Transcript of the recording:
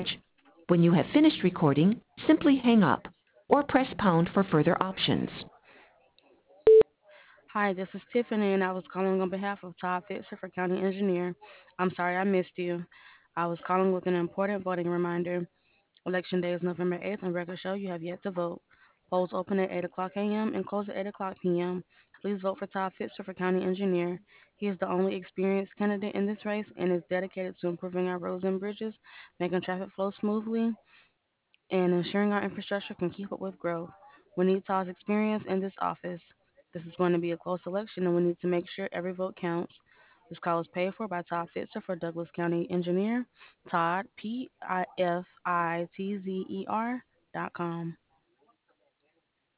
When you have finished recording, simply hang up or press pound for further options. Hi, this is Tiffany, and I was calling on behalf of Todd Fitzer for County Engineer. I'm sorry I missed you. I was calling with an important voting reminder. Election Day is November 8th, and records show you have yet to vote. Polls open at 8 o'clock a.m. and close at 8 o'clock p.m. Please vote for Todd Fitzer for County Engineer. He is the only experienced candidate in this race and is dedicated to improving our roads and bridges, making traffic flow smoothly, and ensuring our infrastructure can keep up with growth. We need Todd's experience in this office. This is going to be a close election, and we need to make sure every vote counts. This call is paid for by Todd Fitzer for Douglas County Engineer, Todd, P-I-F-I-T-Z-E-R.com.